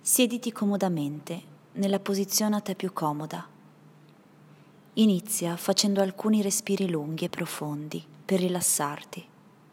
Siediti comodamente, nella posizione a te più comoda. Inizia facendo alcuni respiri lunghi e profondi per rilassarti.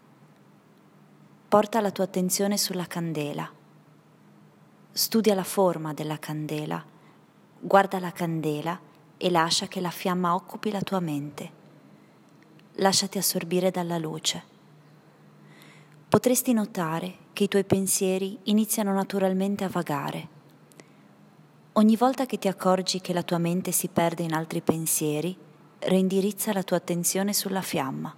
Porta la tua attenzione sulla candela. Studia la forma della candela. Guarda la candela e lascia che la fiamma occupi la tua mente. Lasciati assorbire dalla luce. Potresti notare che i tuoi pensieri iniziano naturalmente a vagare. Ogni volta che ti accorgi che la tua mente si perde in altri pensieri, reindirizza la tua attenzione sulla fiamma.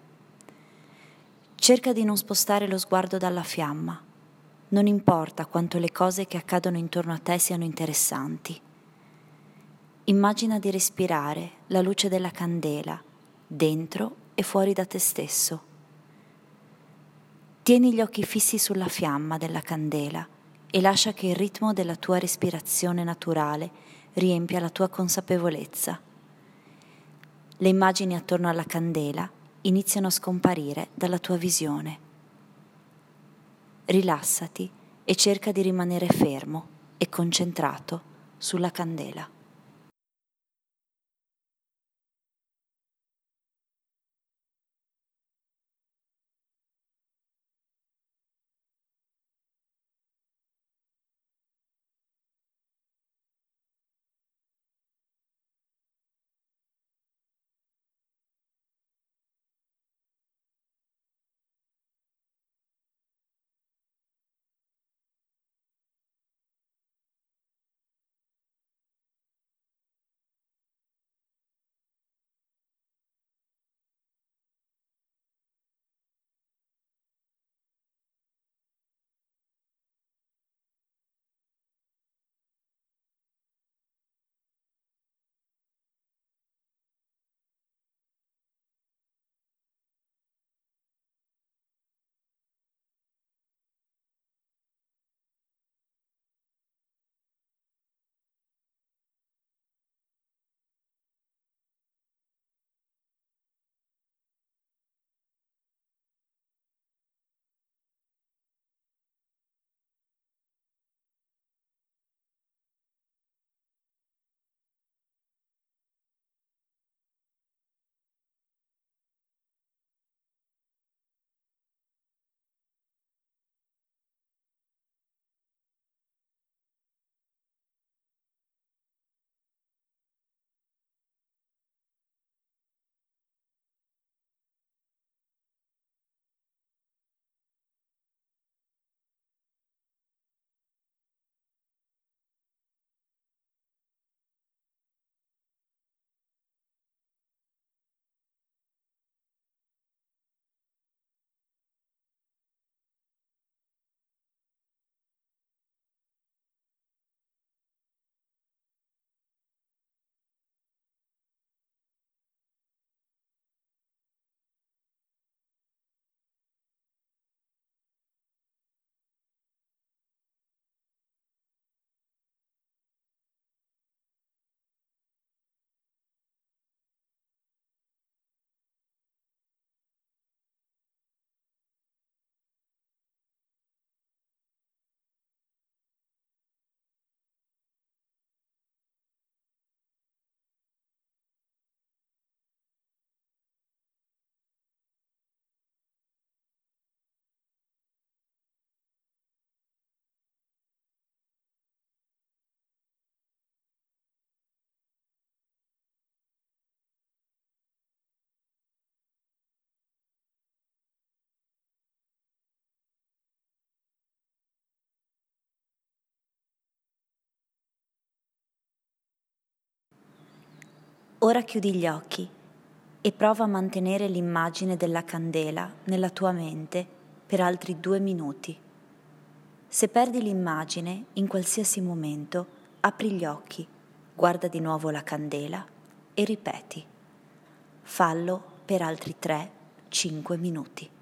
Cerca di non spostare lo sguardo dalla fiamma. Non importa quanto le cose che accadono intorno a te siano interessanti. Immagina di respirare la luce della candela, dentro e fuori da te stesso. Tieni gli occhi fissi sulla fiamma della candela e lascia che il ritmo della tua respirazione naturale riempia la tua consapevolezza. Le immagini attorno alla candela iniziano a scomparire dalla tua visione. Rilassati e cerca di rimanere fermo e concentrato sulla candela. Ora chiudi gli occhi e prova a mantenere l'immagine della candela nella tua mente per altri 2 minuti. Se perdi l'immagine in qualsiasi momento, apri gli occhi, guarda di nuovo la candela e ripeti. Fallo per altri 3-5 minuti.